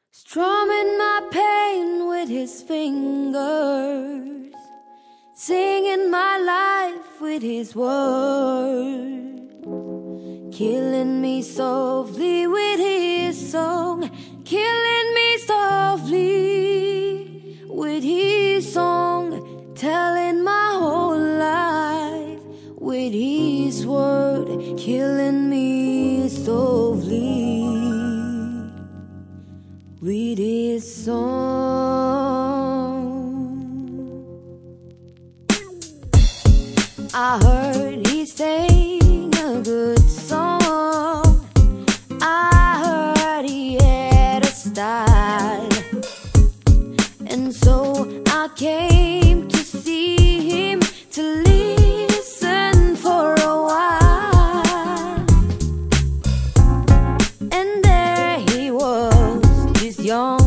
strumming my pain with his fingers, singing my life with his words, killing me softly with his song, killing me softly with his song, telling my whole life with his word, killing me softly with his song. I heard he sang a good song, I heard he had a style, and so I came to see him, to listen for a while. And there he was, this young